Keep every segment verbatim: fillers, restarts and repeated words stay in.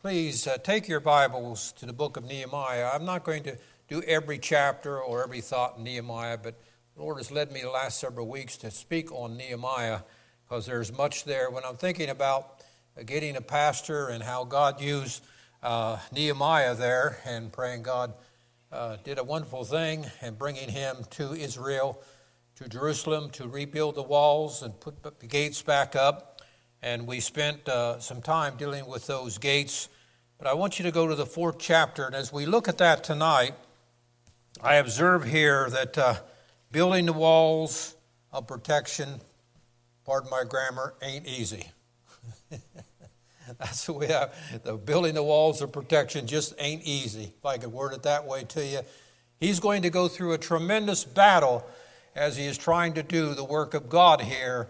please uh, take your Bibles to the book of Nehemiah. I'm not going to do every chapter or every thought in Nehemiah, but the Lord has led me the last several weeks to speak on Nehemiah because there's much there. When I'm thinking about uh, getting a pastor and how God used uh, Nehemiah there and praying God uh, did a wonderful thing and bringing him to Israel, to Jerusalem, to rebuild the walls and put the gates back up. And we spent uh, some time dealing with those gates. But I want you to go to the fourth chapter. And as we look at that tonight, I observe here that uh, building the walls of protection, pardon my grammar, ain't easy. That's the way I, the building the walls of protection just ain't easy, if I could word it that way to you. He's going to go through a tremendous battle as he is trying to do the work of God here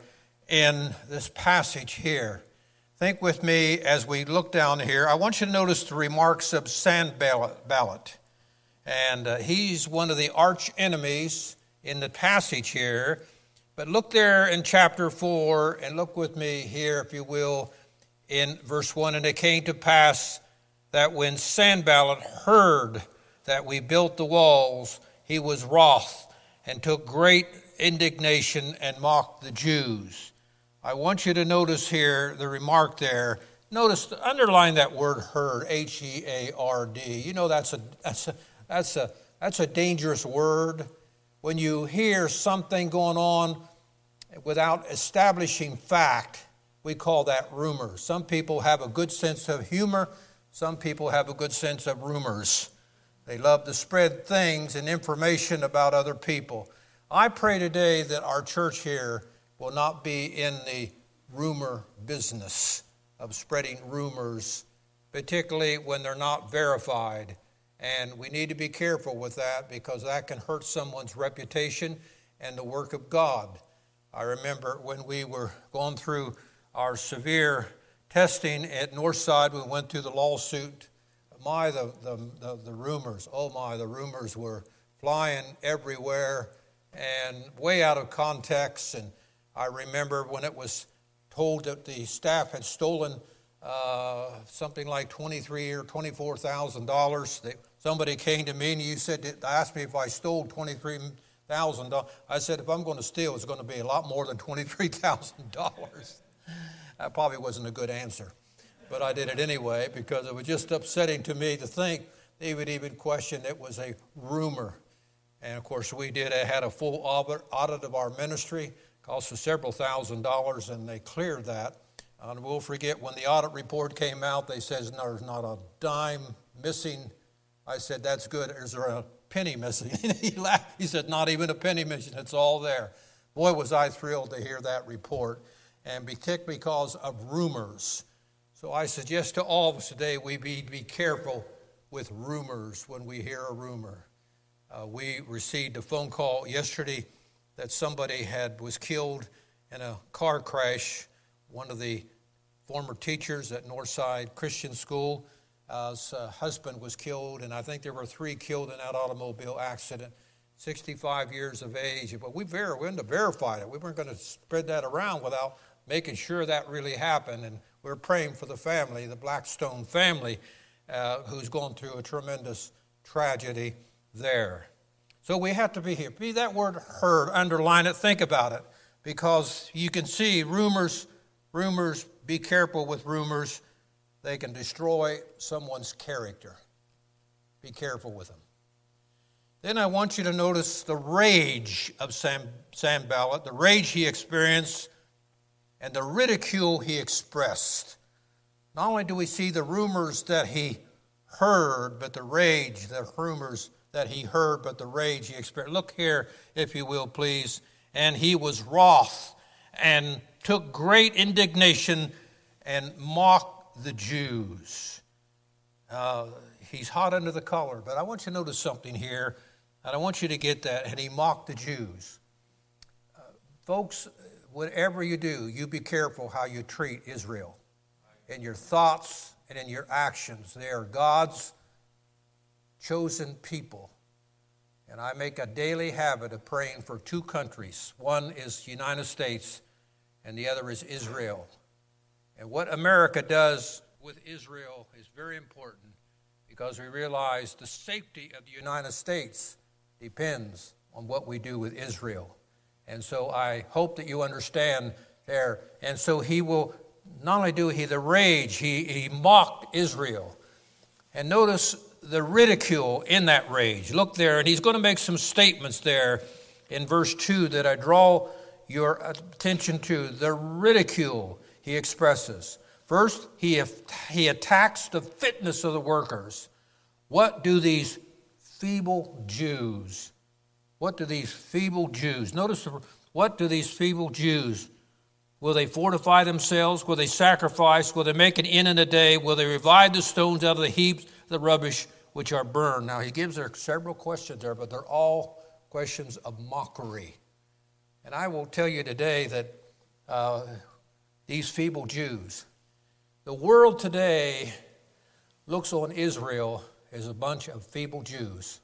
in this passage here. Think with me as we look down here. I want you to notice the remarks of Sanballat. And uh, he's one of the arch enemies in the passage here. But look there in chapter four, and look with me here, if you will, in verse one. And it came to pass that when Sanballat heard that we built the walls, he was wroth and took great indignation and mocked the Jews. I want you to notice here the remark there. Notice, underline that word heard, H E A R D. You know that's a that's a that's a that's a dangerous word. When you hear something going on without establishing fact, we call that rumor. Some people have a good sense of humor. Some people have a good sense of rumors. They love to spread things and information about other people. I pray today that our church here will not be in the rumor business of spreading rumors, particularly when they're not verified. And we need to be careful with that because that can hurt someone's reputation and the work of God. I remember when we were going through our severe testing at Northside, we went through the lawsuit. My, the, the, the, the rumors, oh my, the rumors were flying everywhere and way out of context. And I remember when it was told that the staff had stolen uh, something like twenty-three or twenty-four thousand dollars. Somebody came to me and you said, asked me if I stole twenty-three thousand dollars. I said, if I'm going to steal, it's going to be a lot more than twenty-three thousand dollars. That probably wasn't a good answer, but I did it anyway because it was just upsetting to me to think they would even question it was a rumor. And of course, we did had a full audit of our ministry. Cost us several thousand dollars, and they cleared that. And we'll forget when the audit report came out, they said there's not a dime missing. I said, that's good. Is there a penny missing? he laughed. He said, not even a penny missing. It's all there. Boy, was I thrilled to hear that report, and particularly because of rumors. So I suggest to all of us today we be, be careful with rumors when we hear a rumor. Uh, we received a phone call yesterday that somebody had was killed in a car crash. One of the former teachers at Northside Christian School, uh, his uh, husband was killed, and I think there were three killed in that automobile accident, sixty-five years of age. But we, ver- we hadn't verified it. We weren't going to spread that around without making sure that really happened. And we're praying for the family, the Blackstone family, uh, who's going through a tremendous tragedy there. So we have to be here. Be that word heard, underline it, think about it. Because you can see rumors, rumors, be careful with rumors. They can destroy someone's character. Be careful with them. Then I want you to notice the rage of Sam, Sanballat, the rage he experienced, and the ridicule he expressed. Not only do we see the rumors that he heard, but the rage, the rumors that he heard, but the rage he experienced. Look here, if you will, please. And he was wroth and took great indignation and mocked the Jews. Uh, he's hot under the collar, but I want you to notice something here, and I want you to get that. And he mocked the Jews. Uh, folks, whatever you do, you be careful how you treat Israel. In your thoughts and in your actions, they are God's chosen people. And I make a daily habit of praying for two countries. One is the United States and the other is Israel. And what America does with Israel is very important because we realize the safety of the United States depends on what we do with Israel. And so I hope that you understand there. And so he will not only do he the rage, he, he mocked Israel. And notice the ridicule in that rage. Look there, and he's going to make some statements there in verse two that I draw your attention to. The ridicule he expresses. First, he, he attacks the fitness of the workers. What do these feeble Jews, what do these feeble Jews, notice, what do these feeble Jews, will they fortify themselves? Will they sacrifice? Will they make an inn in a day? Will they revive the stones out of the heaps, the rubbish which are burned? Now, he gives there several questions there, but they're all questions of mockery. And I will tell you today that uh, these feeble Jews, the world today looks on Israel as a bunch of feeble Jews.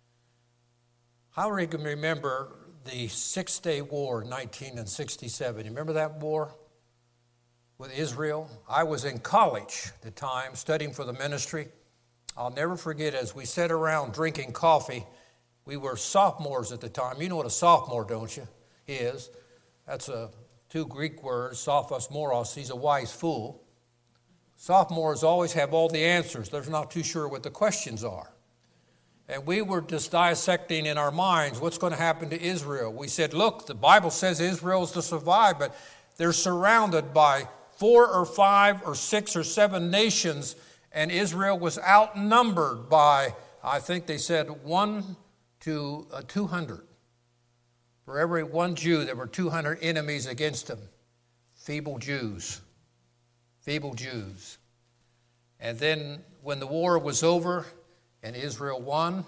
How do you remember the Six-Day War in nineteen sixty-seven? You remember that war with Israel? I was in college at the time studying for the ministry. I'll never forget as we sat around drinking coffee. We were sophomores at the time. You know what a sophomore, don't you? Is. That's a two Greek words, sophos moros. He's a wise fool. Sophomores always have all the answers. They're not too sure what the questions are. And we were just dissecting in our minds what's going to happen to Israel. We said, look, the Bible says Israel is to survive, but they're surrounded by four or five or six or seven nations, and Israel was outnumbered by, I think they said, one to uh, two hundred. For every one Jew, there were two hundred enemies against him. Feeble Jews. Feeble Jews. And then when the war was over and Israel won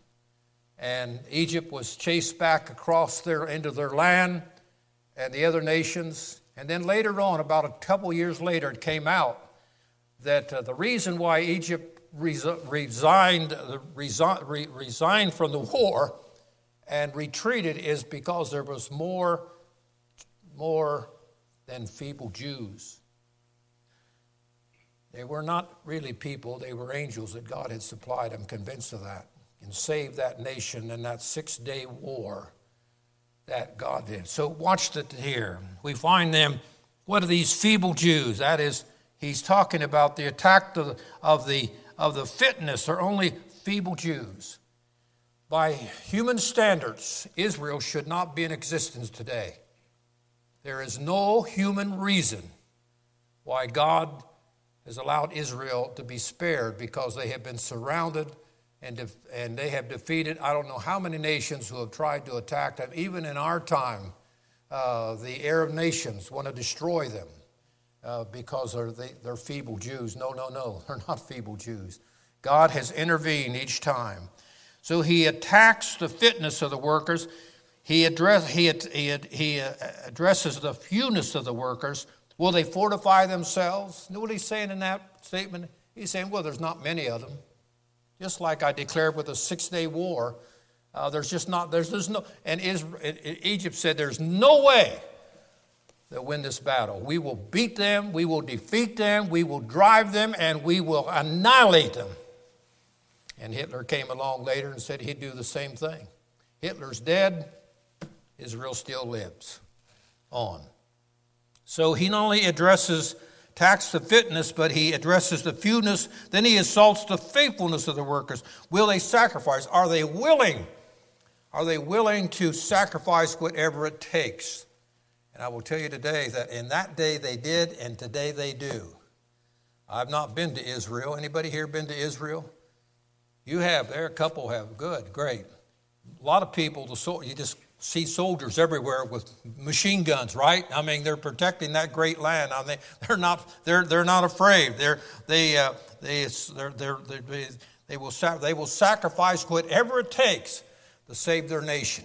and Egypt was chased back across their into their land and the other nations, and then later on, about a couple years later, it came out that uh, the reason why Egypt resi- resigned, uh, resi- re- resigned from the war and retreated is because there was more, more than feeble Jews. They were not really people. They were angels that God had supplied. I'm convinced of that. And saved that nation in that six-day war that God did. So watch it here. We find them, what are these feeble Jews? That is, he's talking about the attack of the, of the, of the fitness are only feeble Jews. By human standards, Israel should not be in existence today. There is no human reason why God has allowed Israel to be spared, because they have been surrounded and, def- and they have defeated, I don't know how many nations who have tried to attack them. Even in our time, uh, the Arab nations want to destroy them uh, because they're, they, they're feeble Jews. No, no, no, they're not feeble Jews. God has intervened each time. So he attacks the fitness of the workers. He, address, he, he, he addresses the fewness of the workers. Will they fortify themselves? You know what he's saying in that statement? He's saying, well, there's not many of them. Just like I declared with the Six-Day War, uh, there's just not, there's, there's no, and Israel, Egypt said there's no way they'll win this battle. We will beat them, we will defeat them, we will drive them, and we will annihilate them. And Hitler came along later and said he'd do the same thing. Hitler's dead, Israel still lives on. So he not only addresses, attacks the fitness, but he addresses the fewness. Then he assaults the faithfulness of the workers. Will they sacrifice? Are they willing? Are they willing to sacrifice whatever it takes? And I will tell you today that in that day they did, and today they do. I've not been to Israel. Anybody here been to Israel? You have. There, a couple have. Good, great. A lot of people, the so, you just see soldiers everywhere with machine guns, right? I mean, they're protecting that great land. I mean, they're not they're they're not afraid. They're they uh, they they're, they're, they're, they will they will sacrifice whatever it takes to save their nation.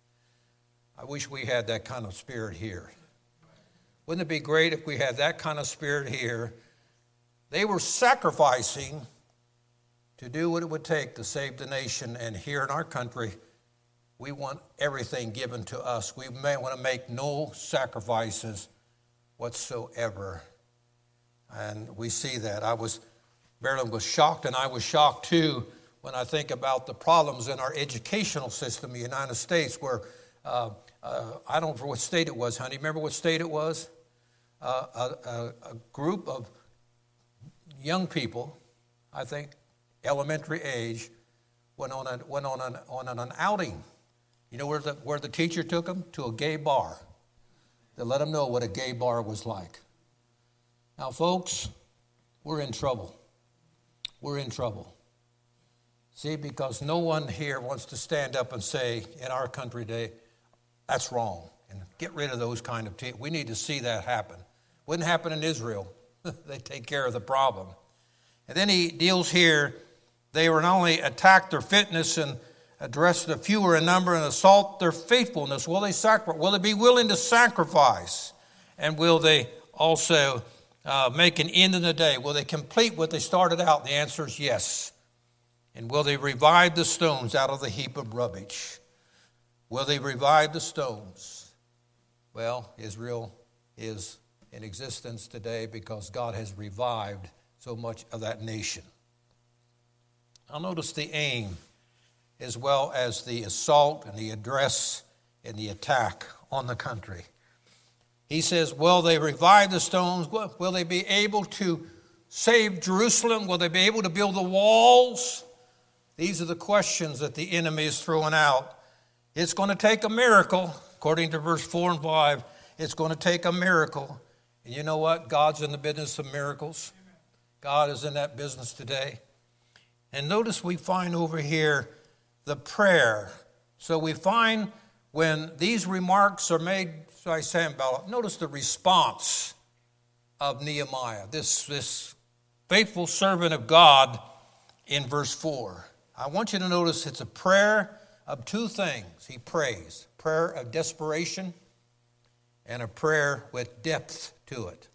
I wish we had that kind of spirit here. Wouldn't it be great if we had that kind of spirit here? They were sacrificing to do what it would take to save the nation, and here in our country, we want everything given to us. We may want to make no sacrifices whatsoever. And we see that. I was Marilyn was shocked, and I was shocked too, when I think about the problems in our educational system in the United States, where uh, uh, I don't know what state it was, honey. Remember what state it was? Uh, a, a, a group of young people, I think, elementary age, went on, a, went on, an, on an outing. You know where the, where the teacher took them? To a gay bar. To let them know what a gay bar was like. Now, folks, we're in trouble. We're in trouble. See, because no one here wants to stand up and say, in our country today, that's wrong. And get rid of those kind of teachers. We need to see that happen. Wouldn't happen in Israel. They take care of the problem. And then he deals here, they were not only attack their fitness and address the fewer in number and assault their faithfulness. Will they sacrifice? Will they be willing to sacrifice? And will they also uh, make an end in the day? Will they complete what they started out? And the answer is yes. And will they revive the stones out of the heap of rubbish? Will they revive the stones? Well, Israel is in existence today because God has revived so much of that nation. I'll notice the aim as well as the assault and the address and the attack on the country. He says, will they revive the stones? Will they be able to save Jerusalem? Will they be able to build the walls? These are the questions that the enemy is throwing out. It's going to take a miracle, according to verse four and five. It's going to take a miracle. And you know what? God's in the business of miracles. God is in that business today. And notice we find over here the prayer. So we find when these remarks are made by Sanballat, notice the response of Nehemiah, this, this faithful servant of God in verse four. I want you to notice it's a prayer of two things. He prays, prayer of desperation and a prayer with depth to it.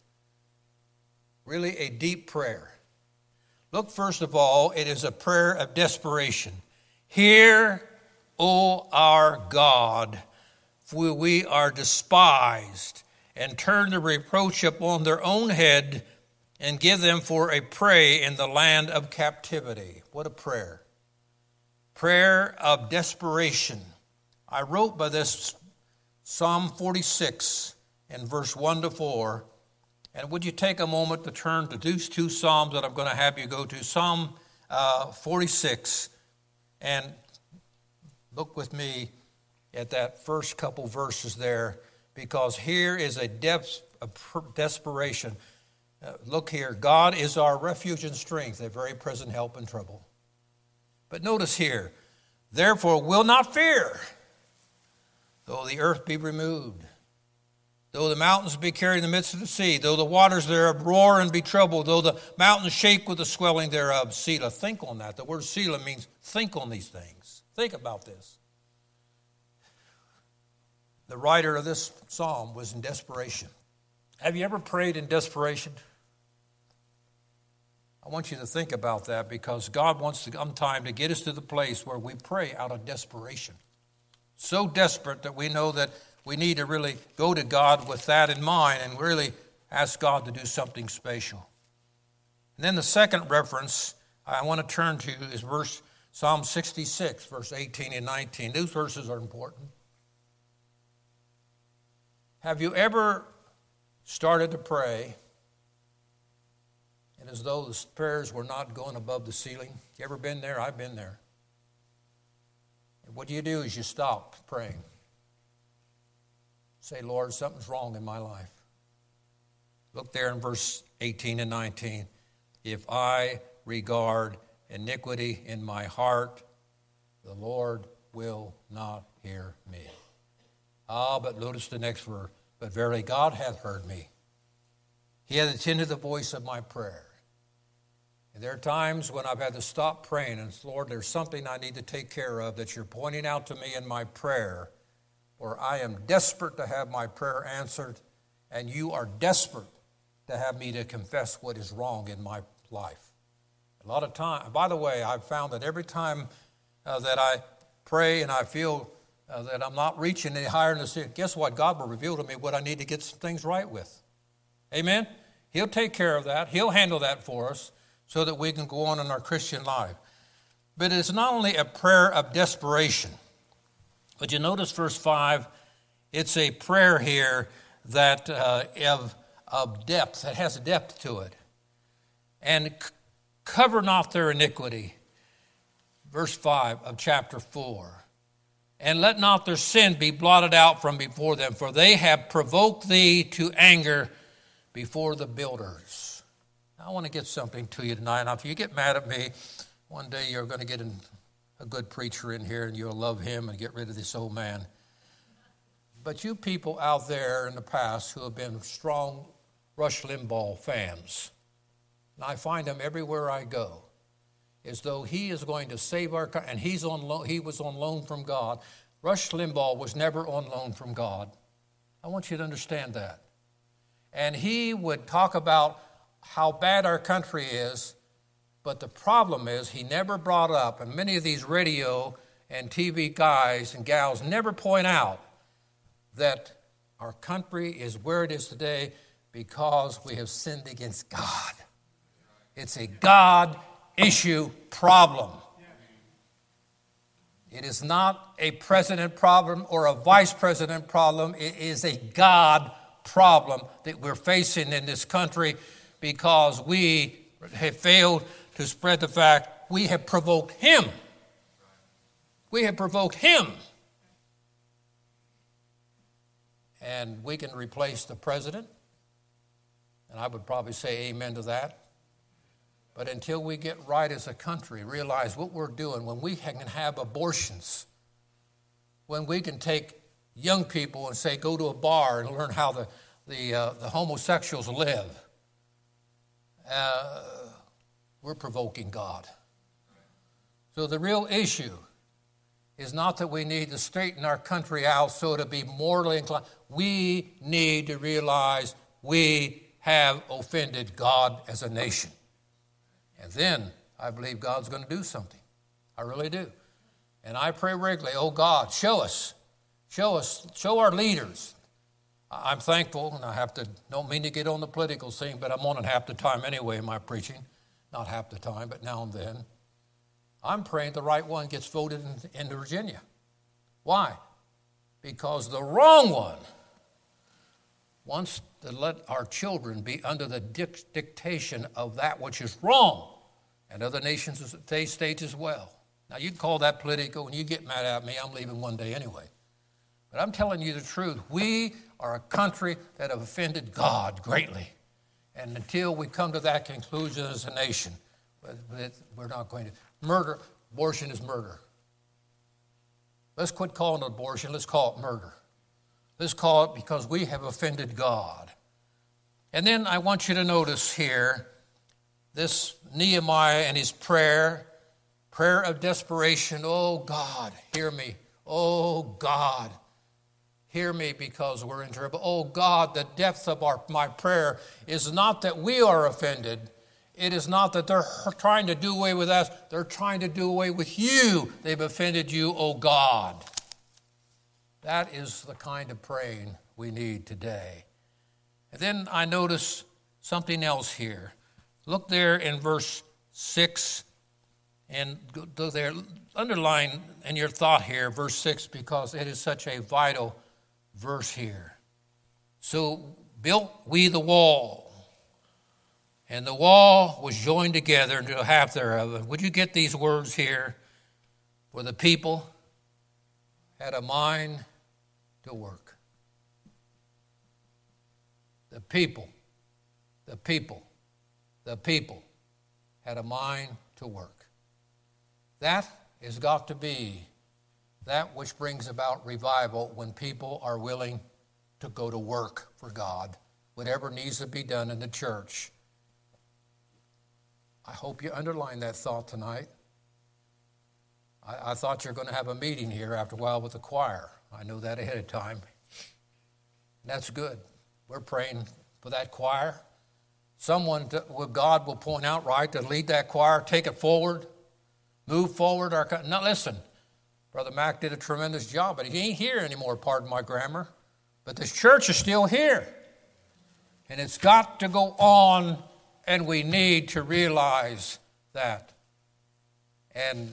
Really a deep prayer. Look, first of all, it is a prayer of desperation. Hear, O our God, for we are despised, and turn the reproach upon their own head, and give them for a prey in the land of captivity. What a prayer. Prayer of desperation. I wrote by this Psalm forty-six in verse one to four. And would you take a moment to turn to these two Psalms that I'm going to have you go to. Psalm uh, forty-six. And look with me at that first couple verses there, because here is a depth of desperation. Uh, look here, God is our refuge and strength, a very present help in trouble. But notice here, therefore will not fear, though the earth be removed, though the mountains be carried in the midst of the sea, though the waters thereof roar and be troubled, though the mountains shake with the swelling thereof. Selah, think on that. The word Selah means think on these things. Think about this. The writer of this psalm was in desperation. Have you ever prayed in desperation? I want you to think about that, because God wants to come time to get us to the place where we pray out of desperation. So desperate that we know that we need to really go to God with that in mind and really ask God to do something special. And then the second reference I want to turn to is verse Psalm sixty-six, verse eighteen and nineteen. These verses are important. Have you ever started to pray and as though the prayers were not going above the ceiling? You ever been there? I've been there. And what you do is you stop praying. Say, Lord, something's wrong in my life. Look there in verse eighteen and nineteen. If I regard iniquity in my heart, the Lord will not hear me. Ah, but notice the next word. But verily God hath heard me. He hath attended the voice of my prayer. And there are times when I've had to stop praying and, Lord, there's something I need to take care of that you're pointing out to me in my prayer, or I am desperate to have my prayer answered, and you are desperate to have me to confess what is wrong in my life. A lot of time, by the way, I've found that every time uh, that I pray and I feel uh, that I'm not reaching any higher in the sea, guess what? God will reveal to me what I need to get some things right with. Amen? He'll take care of that. He'll handle that for us. so that we can go on in our Christian life. But it's not only a prayer of desperation. But you notice verse five, it's a prayer here that uh, of, of depth, that has depth to it. And c- cover not their iniquity, verse five of chapter four. And let not their sin be blotted out from before them, for they have provoked thee to anger before the builders. Now, I want to get something to you tonight. Now, if you get mad at me, one day you're going to get a good preacher in here and you'll love him and get rid of this old man. But you people out there in the past who have been strong Rush Limbaugh fans, and I find them everywhere I go, as though he is going to save our country, and he's on loan, he was on loan from God. Rush Limbaugh was never on loan from God. I want you to understand that. And he would talk about how bad our country is, but the problem is he never brought up, and many of these radio and T V guys and gals never point out that our country is where it is today because we have sinned against God. It's a God issue problem. It is not a president problem or a vice president problem. It is a God problem that we're facing in this country because we have failed to spread the fact we have provoked him. We have provoked him. And we can replace the president, and I would probably say amen to that. But until we get right as a country, realize what we're doing, when we can have abortions, when we can take young people and say, go to a bar and learn how the, the, uh, the homosexuals live, uh, we're provoking God. So the real issue is not that we need to straighten our country out so to be morally inclined. We need to realize we have offended God as a nation. And then I believe God's going to do something. I really do. And I pray regularly, oh God, show us, show us, show our leaders. I'm thankful, and I have to, don't mean to get on the political scene, but I'm on it half the time anyway in my preaching. Not half the time, but now and then. I'm praying the right one gets voted in, into Virginia. Why? Because the wrong one wants to let our children be under the dic- dictation of that which is wrong, and other nations, states as well. Now, you can call that political, and you get mad at me, I'm leaving one day anyway. But I'm telling you the truth. We are a country that have offended God greatly. And until we come to that conclusion as a nation, we're not going to. Murder, abortion is murder. Let's quit calling it abortion. Let's call it murder. Let's call it because we have offended God. And then I want you to notice here this Nehemiah and his prayer, prayer of desperation. Oh, God, hear me. Oh, God, hear me because we're in trouble. Oh, God, the depth of our, my prayer is not that we are offended. It is not that they're trying to do away with us. They're trying to do away with you. They've offended you, oh God. That is the kind of praying we need today. And then I notice something else here. Look there in verse six, and go there, underline in your thought here, verse six, because it is such a vital verse here. So built we the wall, and the wall was joined together into a half thereof. And would you get these words here? For the people had a mind to work. The people, the people, the people had a mind to work. That has got to be that which brings about revival when people are willing to go to work for God, whatever needs to be done in the church. I hope you underline that thought tonight. I, I thought you were going to have a meeting here after a while with the choir. I know that ahead of time. That's good. We're praying for that choir. Someone, to, well, God will point out, right, to lead that choir, take it forward, move forward. Our, now, listen, Brother Mac did a tremendous job, but he ain't here anymore, pardon my grammar. But this church is still here. And it's got to go on And we need to realize that. And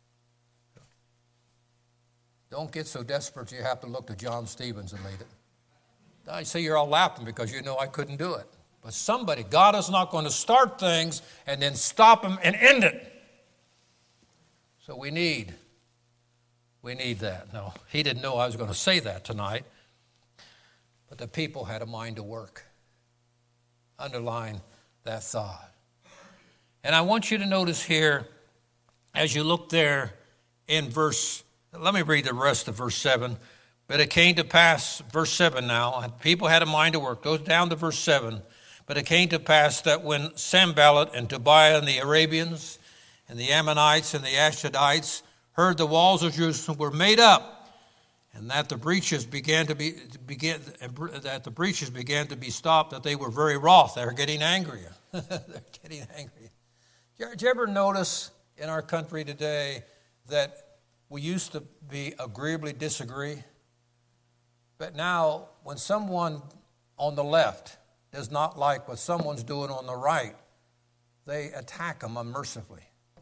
don't get so desperate you have to look to John Stevens and lead it. I see you're all laughing because you know I couldn't do it. But somebody, God is not going to start things and then stop them and end it. So we need, we need that. No, he didn't know I was going to say that tonight. But the people had a mind to work. Underline that thought. And I want you to notice here, as you look there in verse, let me read the rest of verse seven. But it came to pass, verse seven now, and people had a mind to work. Goes down to verse seven. But it came to pass that when Sanballat and Tobiah and the Arabians and the Ammonites and the Ashdodites heard the walls of Jerusalem were made up, and that the breaches began to be begin that the breaches began to be stopped, that they were very wroth. They were getting angrier. They're getting angry. Did you ever notice in our country today that we used to be agreeably disagree? But now, when someone on the left does not like what someone's doing on the right, they attack them unmercifully.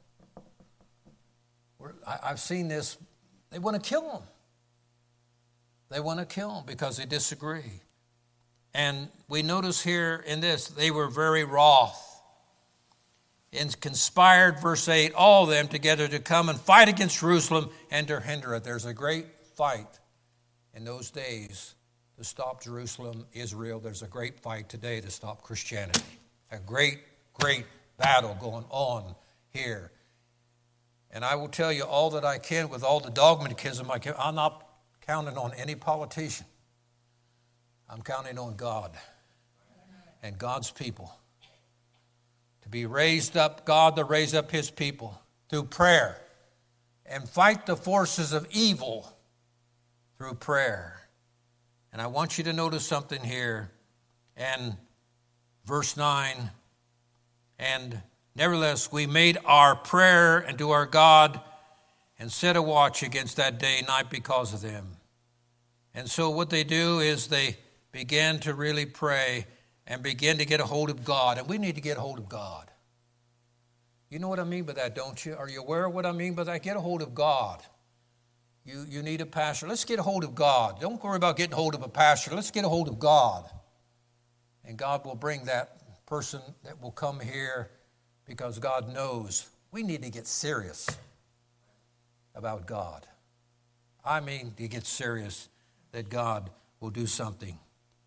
We're, I, I've seen this. They want to kill them. They want to kill them because they disagree. And we notice here in this, they were very wroth and conspired, verse eight, all of them together to come and fight against Jerusalem and to hinder it. There's a great fight in those days to stop Jerusalem, Israel. There's a great fight today to stop Christianity. A great, great battle going on here. And I will tell you all that I can with all the dogmatism I can. I'm not counting on any politician. I'm counting on God and God's people. To be raised up, God to raise up his people through prayer and fight the forces of evil through prayer. And I want you to notice something here. And verse nine, and nevertheless we made our prayer unto our God and set a watch against that day and night because of them. And so what they do is they begin to really pray and begin to get a hold of God. And we need to get a hold of God. You know what I mean by that, don't you? Are you aware of what I mean by that? Get a hold of God. You, you need a pastor. Let's get a hold of God. Don't worry about getting a hold of a pastor. Let's get a hold of God. And God will bring that person that will come here because God knows we need to get serious about God. I mean, to get serious that God will do something.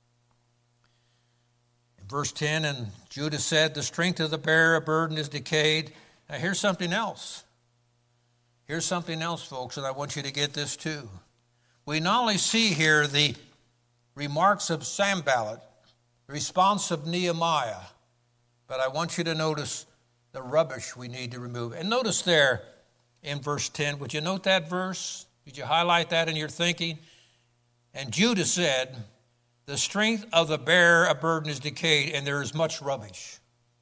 In verse ten, and Judah said, the strength of the bearer of burden is decayed. Now here's something else. Here's something else, folks, and I want you to get this too. We not only see here the remarks of Sanballat, the response of Nehemiah, but I want you to notice the rubbish we need to remove. And notice there in verse ten, would you note that verse? Did you highlight that in your thinking? And Judah said, the strength of the bearer of burden is decayed, and there is much rubbish,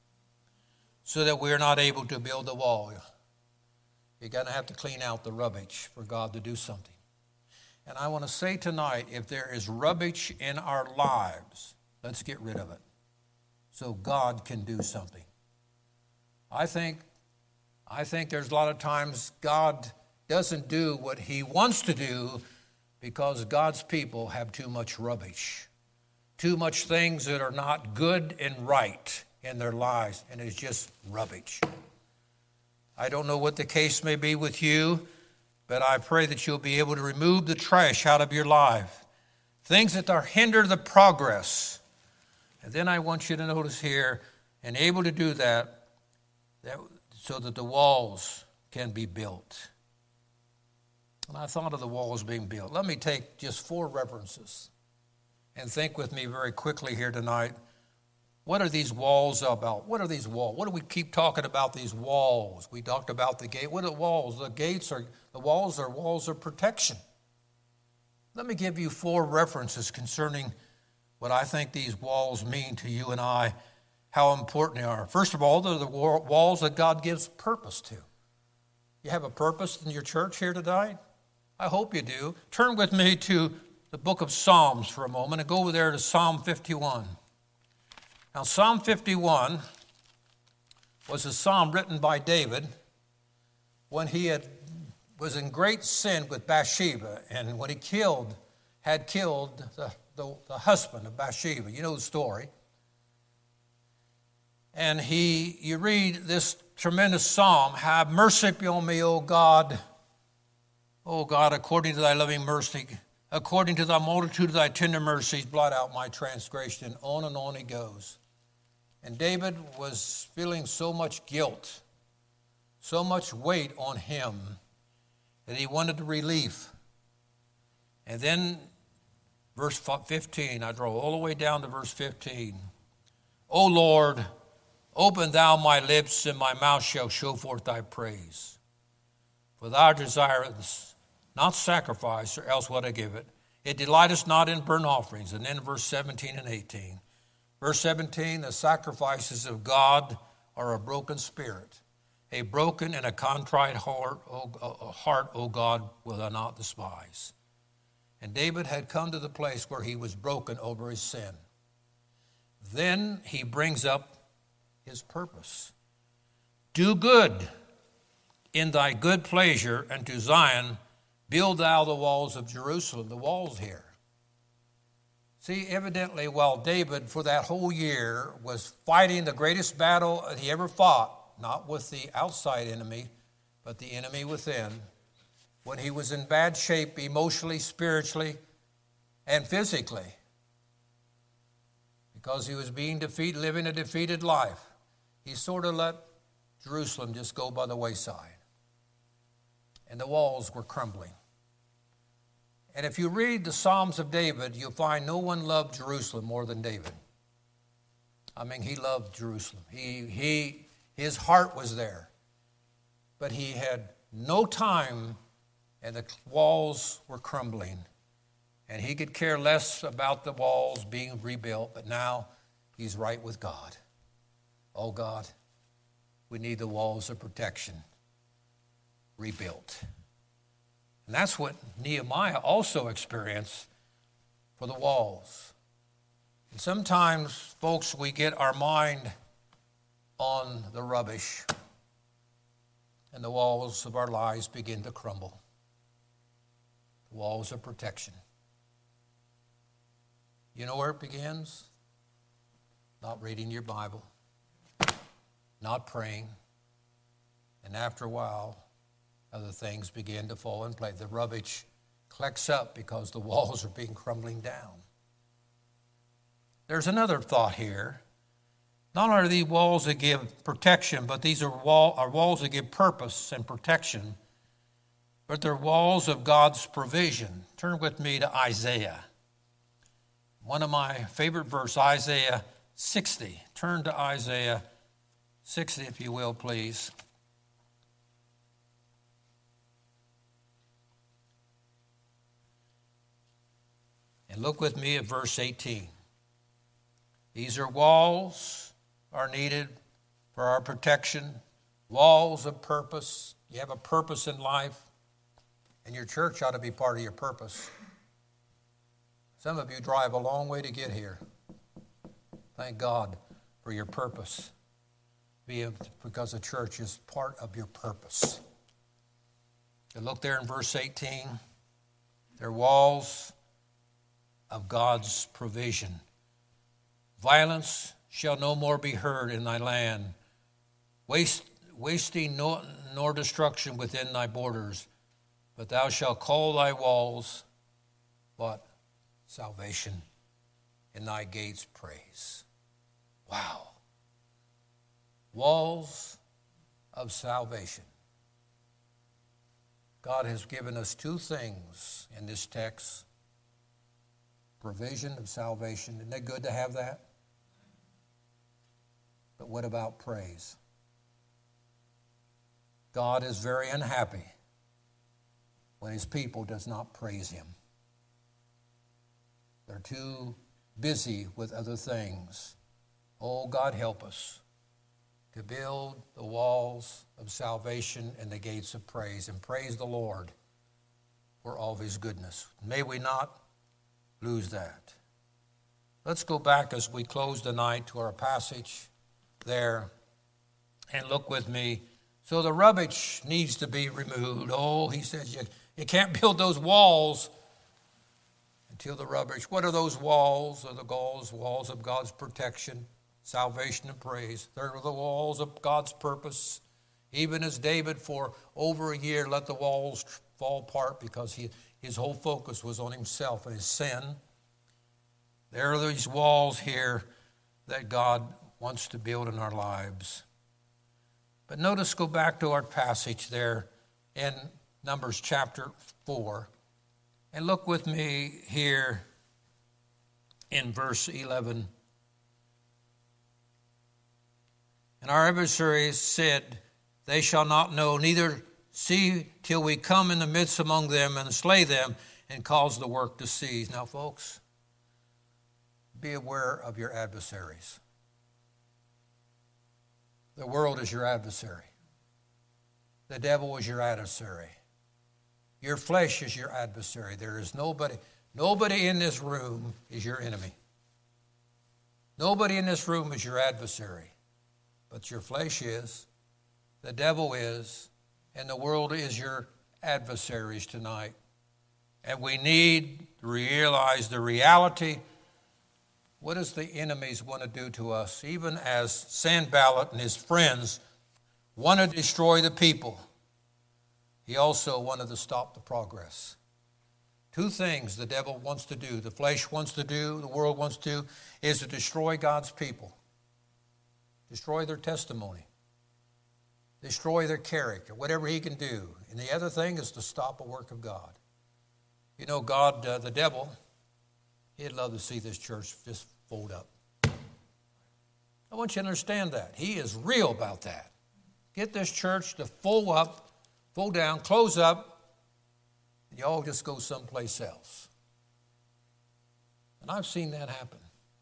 so that we are not able to build the wall. You're going to have to clean out the rubbish for God to do something. And I want to say tonight, if there is rubbish in our lives, let's get rid of it so God can do something. I think, I think there's a lot of times God doesn't do what he wants to do because God's people have too much rubbish, too much things that are not good and right in their lives, and it's just rubbish. I don't know what the case may be with you, but I pray that you'll be able to remove the trash out of your life, things that are hinder the progress. And then I want you to notice here, and able to do that, that so that the walls can be built. And I thought of the walls being built. Let me take just four references and think with me very quickly here tonight. What are these walls about? What are these walls? What do we keep talking about these walls? We talked about the gate. What are the walls? The gates are, the walls are walls of protection. Let me give you four references concerning what I think these walls mean to you and I, how important they are. First of all, they're the walls that God gives purpose to. You have a purpose in your church here tonight? I hope you do. Turn with me to the book of Psalms for a moment and go over there to Psalm fifty-one. Now, Psalm fifty-one, was a psalm written by David when he had, was in great sin with Bathsheba, and when he killed, had killed the, the, the husband of Bathsheba. You know the story. And he, you read this tremendous psalm, have mercy on me, O God, O God, according to thy loving mercy, according to thy multitude of thy tender mercies, blot out my transgression. And on and on he goes. And David was feeling so much guilt, so much weight on him, that he wanted relief. And then verse fifteen, I draw all the way down to verse fifteen. O Lord, open thou my lips, and my mouth shall show forth thy praise. For thou desirest not sacrifice, or else would I give it. It delighteth not in burnt offerings. And then verse seventeen and eighteen. Verse seventeen, the sacrifices of God are a broken spirit. A broken and a contrite heart, O, a heart, O God, will I not despise. And David had come to the place where he was broken over his sin. Then he brings up his purpose. Do good in thy good pleasure, and to Zion build thou the walls of Jerusalem. The walls here. See, evidently, while David, for that whole year, was fighting the greatest battle he ever fought, not with the outside enemy, but the enemy within, when he was in bad shape emotionally, spiritually, and physically, because he was being defeated, living a defeated life, he sort of let Jerusalem just go by the wayside. And the walls were crumbling. And if you read the Psalms of David, you'll find no one loved Jerusalem more than David. I mean, he loved Jerusalem. He, he, his heart was there. But he had no time, and the walls were crumbling. And he could care less about the walls being rebuilt, but now he's right with God. Oh, God, we need the walls of protection rebuilt. And that's what Nehemiah also experienced for the walls. And sometimes, folks, we get our mind on the rubbish, and the walls of our lives begin to crumble. The walls of protection. You know where it begins? Not reading your Bible, not praying, and after a while, other things begin to fall in place. The rubbish collects up because the walls are being crumbling down. There's another thought here. Not only are these walls that give protection, but these are, wall, are walls that give purpose and protection, but they're walls of God's provision. Turn with me to Isaiah. One of my favorite verses, Isaiah sixty. Turn to Isaiah sixty, if you will, please. And look with me at verse eighteen. These are walls are needed for our protection, walls of purpose. You have a purpose in life, and your church ought to be part of your purpose. Some of you drive a long way to get here. Thank God for your purpose, because the church is part of your purpose. And look there in verse eighteen. They're walls of God's provision. Violence shall no more be heard in thy land, Waste, wasting no, nor destruction within thy borders, but thou shalt call thy walls, what? Salvation, and thy gates praise. Wow. Walls of salvation. God has given us two things in this text. Provision of salvation. Isn't that good to have that? But what about praise? God is very unhappy when his people does not praise him. They're too busy with other things. Oh, God, help us to build the walls of salvation and the gates of praise, and praise the Lord for all of his goodness. May we not lose that. Let's go back as we close the night to our passage there And look with me. So the rubbish needs to be removed. Oh, he says you, you can't build those walls until the rubbish. What are those walls? Are the walls, walls of God's protection, salvation, and praise. They're the walls of God's purpose. Even as David, for over a year, let the walls fall apart because he, his whole focus was on himself and his sin. There are these walls here that God wants to build in our lives. But notice, go back to our passage there in Numbers chapter four. And look with me here in verse eleven. And our adversaries said, they shall not know, neither see till we come in the midst among them and slay them and cause the work to cease. Now, folks, be aware of your adversaries. The world is your adversary. The devil is your adversary. Your flesh is your adversary. There is nobody, nobody in this room is your enemy. Nobody in this room is your adversary. But your flesh is, the devil is, and the world is your adversaries tonight. And we need to realize the reality. What does the enemies want to do to us? Even as Sanballat and his friends wanted to destroy the people, he also wanted to stop the progress. Two things the devil wants to do, the flesh wants to do, the world wants to do, is to destroy God's people. Destroy their testimony. Destroy their character, whatever he can do. And the other thing is to stop a work of God. You know, God, uh, the devil, he'd love to see this church just fold up. I want you to understand that. He is real about that. Get this church to fold up, fold down, close up, and you all just go someplace else. And I've seen that happen.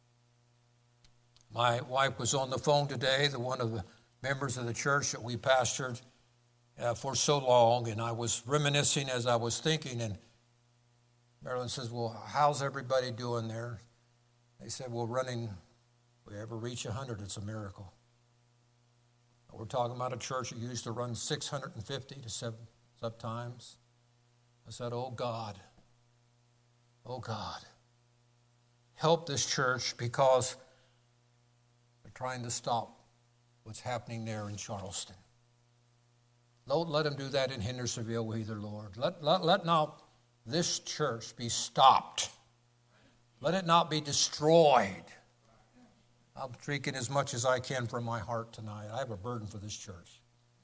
My wife was on the phone today, the one of the members of the church that we pastored uh, for so long, and I was reminiscing as I was thinking, and Marilyn says, well, how's everybody doing there? They said, well, running, if we ever reach one hundred, it's a miracle. We're talking about a church that used to run six hundred fifty to seven sometimes. I said, oh, God, oh, God, help this church because they're trying to stop what's happening there in Charleston. Don't let them do that in Hendersonville either, Lord. Let, let, let not this church be stopped. Let it not be destroyed. I'm speaking as much as I can from my heart tonight. I have a burden for this church.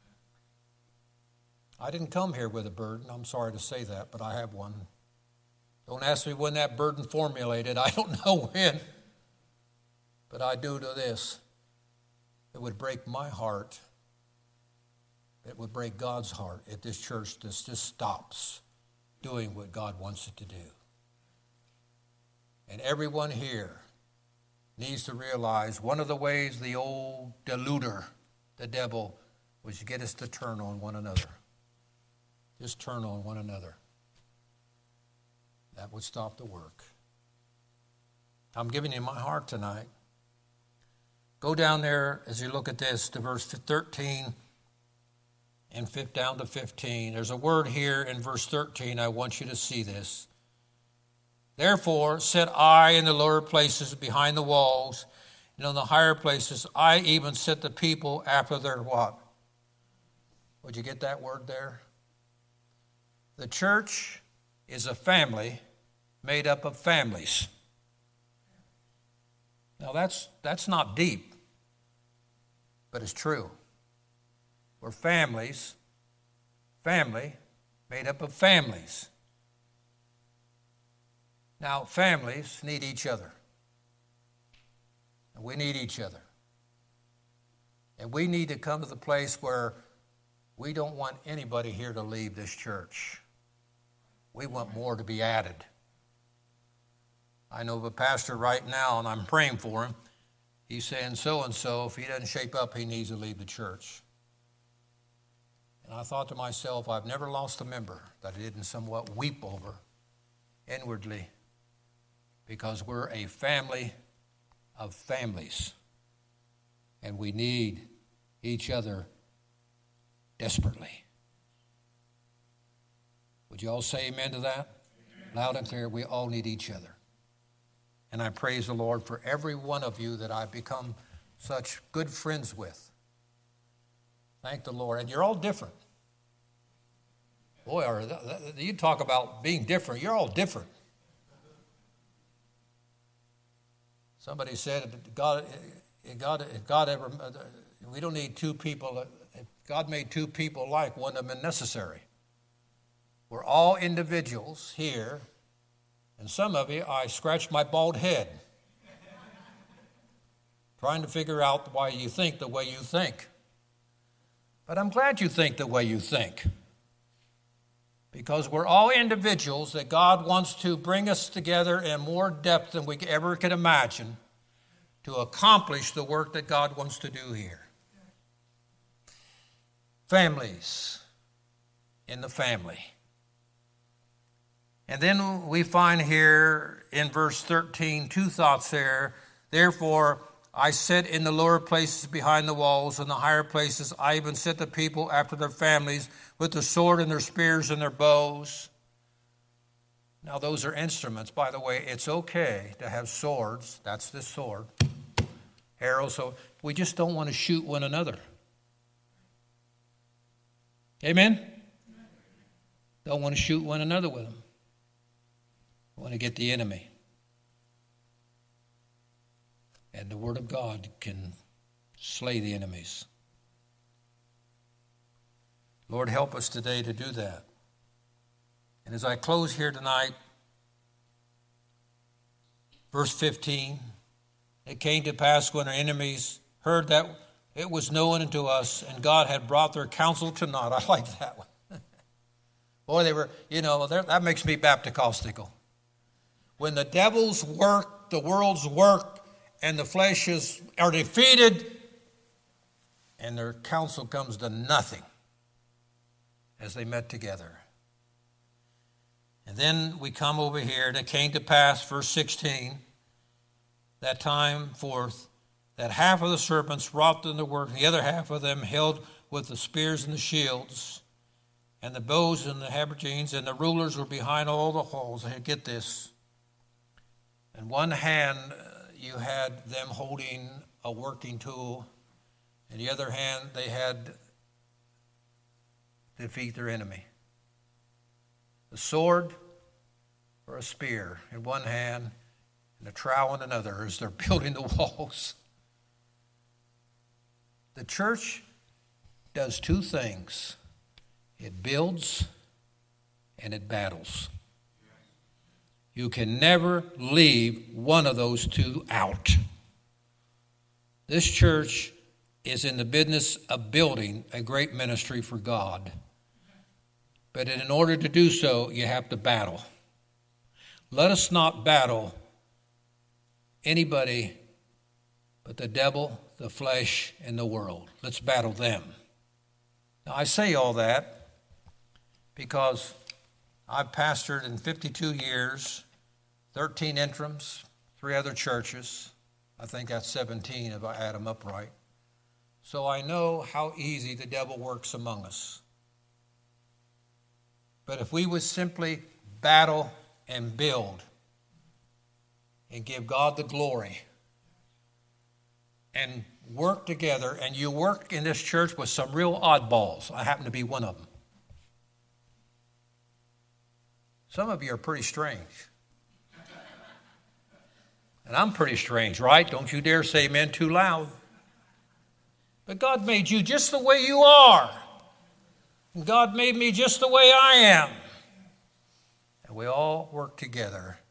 I didn't come here with a burden. I'm sorry to say that, but I have one. Don't ask me when that burden formulated. I don't know when. But I do to this. It would break my heart. It would break God's heart if this church just, just stops doing what God wants it to do. And everyone here needs to realize one of the ways the old deluder, the devil, was to get us to turn on one another. Just turn on one another. That would stop the work. I'm giving you my heart tonight. Go down there as you look at this to verse thirteen and fifth down to fifteen. There's a word here in verse thirteen. I want you to see this. Therefore set I in the lower places behind the walls, and on the higher places I even set the people after their what? Would you get that word there? The church is a family made up of families. Now that's that's not deep, but it's true. We're families, family made up of families. Now, families need each other. And we need each other. And we need to come to the place where we don't want anybody here to leave this church. We want more to be added. I know of a pastor right now, and I'm praying for him. He's saying so-and-so, if he doesn't shape up, he needs to leave the church. And I thought to myself, I've never lost a member that I didn't somewhat weep over inwardly, because we're a family of families. And we need each other desperately. Would you all say amen to that? Amen. Loud and clear, we all need each other. And I praise the Lord for every one of you that I've become such good friends with. Thank the Lord. And you're all different. Boy, are, you talk about being different. You're all different. Somebody said, God, God, God ever, we don't need two people. If God made two people alike, wouldn't have been necessary. We're all individuals here. And some of you, I scratch my bald head trying to figure out why you think the way you think. But I'm glad you think the way you think, because we're all individuals that God wants to bring us together in more depth than we ever could imagine to accomplish the work that God wants to do here. Families in the family. And then we find here in verse thirteen two thoughts there. Therefore, I sit in the lower places behind the walls, and the higher places I even set the people after their families with the sword and their spears and their bows. Now those are instruments. By the way, it's okay to have swords. That's this sword. Arrows. So we just don't want to shoot one another. Amen? Don't want to shoot one another with them. Want to get the enemy. And the Word of God can slay the enemies. Lord, help us today to do that. And as I close here tonight, verse fifteen, it came to pass when our enemies heard that it was known unto us, and God had brought their counsel to naught. I like that one. Boy, they were, you know, that makes me Bapticostical. When the devil's work, the world's work, and the flesh is, are defeated, and their counsel comes to nothing as they met together. And then we come over here, and it came to pass, verse sixteen, that time forth, that half of the serpents wrought in the work, and the other half of them held with the spears and the shields, and the bows and the habergeons, and the rulers were behind all the halls. And get this. In one hand, you had them holding a working tool. In the other hand, they had to defeat their enemy. The sword or a spear in one hand, and a trowel in another as they're building the walls. The church does two things. It builds and it battles. You can never leave one of those two out. This church is in the business of building a great ministry for God. But in order to do so, you have to battle. Let us not battle anybody but the devil, the flesh, and the world. Let's battle them. Now, I say all that because I've pastored in fifty-two years, thirteen interims, three other churches. I think that's seventeen if I add them up right. So I know how easy the devil works among us. But if we would simply battle and build and give God the glory and work together, and you work in this church with some real oddballs. I happen to be one of them. Some of you are pretty strange. And I'm pretty strange, right? Don't you dare say amen too loud. But God made you just the way you are. And God made me just the way I am. And we all work together